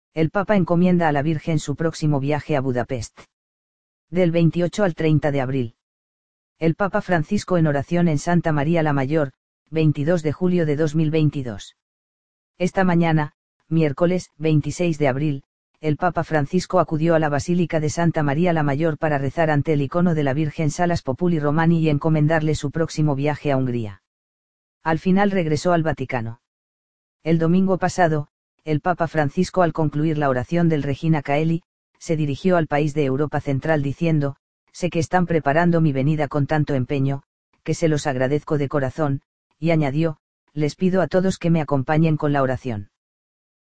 El Papa encomienda a la Virgen su próximo viaje a Budapest. Del 28 al 30 de abril. El Papa Francisco en oración en Santa María la Mayor, 22 de julio de 2022. Esta mañana, miércoles 26 de abril, el Papa Francisco acudió a la Basílica de Santa María la Mayor para rezar ante el icono de la Virgen Salas Populi Romani y encomendarle su próximo viaje a Hungría. Al final regresó al Vaticano. El domingo pasado, el Papa Francisco, al concluir la oración del Regina Caeli, se dirigió al país de Europa Central diciendo: sé que están preparando mi venida con tanto empeño, que se los agradezco de corazón, y añadió: les pido a todos que me acompañen con la oración.